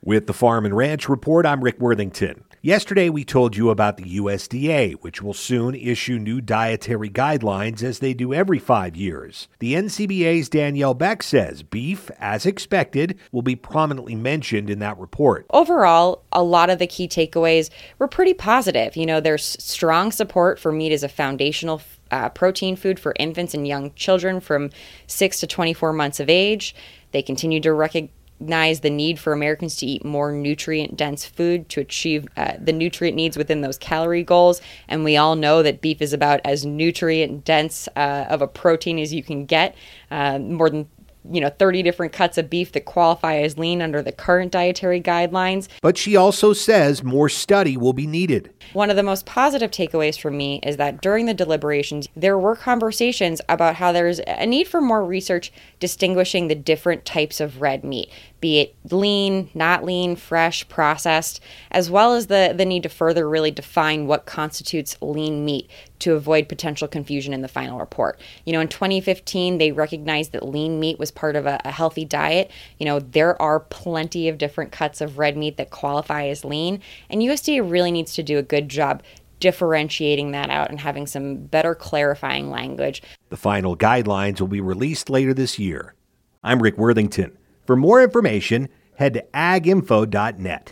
With the Farm and Ranch Report, I'm Rick Worthington. Yesterday, we told you about the USDA, which will soon issue new dietary guidelines as they do every 5 years. The NCBA's Danielle Beck says beef, as expected, will be prominently mentioned in that report. Overall, a lot of the key takeaways were pretty positive. There's strong support for meat as a foundational protein food for infants and young children from 6 to 24 months of age. They continue to recognize the need for Americans to eat more nutrient-dense food to achieve the nutrient needs within those calorie goals. And we all know that beef is about as nutrient-dense of a protein as you can get. More than 30 different cuts of beef that qualify as lean under the current dietary guidelines. But she also says more study will be needed. One of the most positive takeaways for me is that during the deliberations, there were conversations about how there's a need for more research distinguishing the different types of red meat, be it lean, not lean, fresh, processed, as well as the need to further really define what constitutes lean meat to avoid potential confusion in the final report. In 2015, they recognized that lean meat was part of a healthy diet. There are plenty of different cuts of red meat that qualify as lean, and USDA really needs to do a good job differentiating that out and having some better clarifying language. The final guidelines will be released later this year. I'm Rick Worthington. For more information, head to aginfo.net.